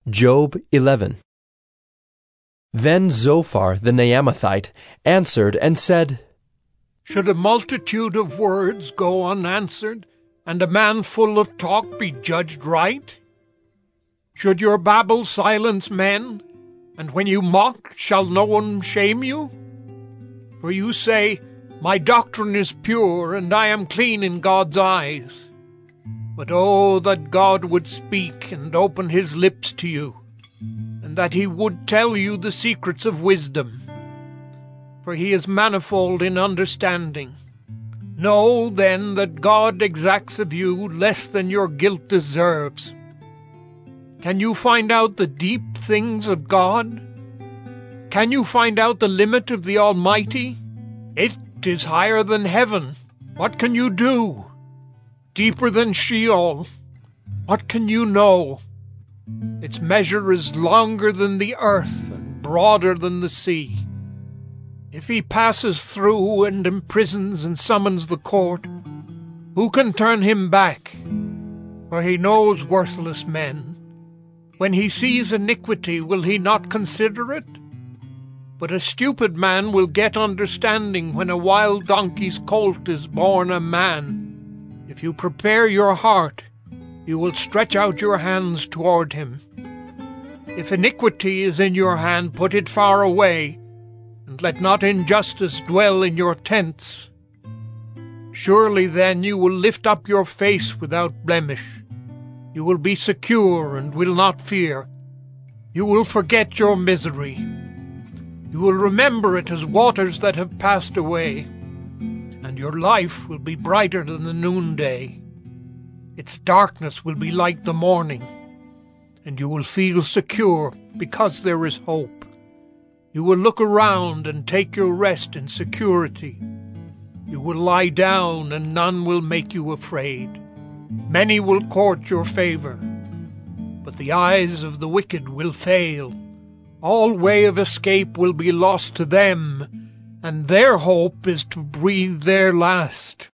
Job 11. Then Zophar the Naamathite answered and said, Should a multitude of words go unanswered, and a man full of talk be judged right? Should your babble silence men, and when you mock shall no one shame you? For you say, My doctrine is pure, and I am clean in God's eyes. But oh, that God would speak and open his lips to you, and that he would tell you the secrets of wisdom. For he is manifold in understanding. Know then that God exacts of you less than your guilt deserves. Can you find out the deep things of God? Can you find out the limit of the Almighty? It is higher than heaven. What can you do? Deeper than Sheol. What can you know? Its measure is longer than the earth and broader than the sea. If he passes through and imprisons and summons the court, who can turn him back? For he knows worthless men. When he sees iniquity, will he not consider it? But a stupid man will get understanding when a wild donkey's colt is born a man. If you prepare your heart, you will stretch out your hands toward him. If iniquity is in your hand, put it far away, and let not injustice dwell in your tents. Surely then you will lift up your face without blemish. You will be secure and will not fear. You will forget your misery. You will remember it as waters that have passed away, and your life will be brighter than the noonday. Its darkness will be like the morning, and you will feel secure because there is hope. You will look around and take your rest in security. You will lie down, and none will make you afraid. Many will court your favor, but the eyes of the wicked will fail. All way of escape will be lost to them, and their hope is to breathe their last.